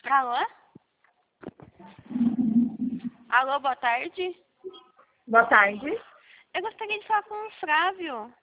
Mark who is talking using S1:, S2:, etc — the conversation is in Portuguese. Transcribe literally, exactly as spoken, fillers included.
S1: Alô? Alô, boa tarde.
S2: Boa tarde.
S1: Eu gostaria de falar com o Flávio.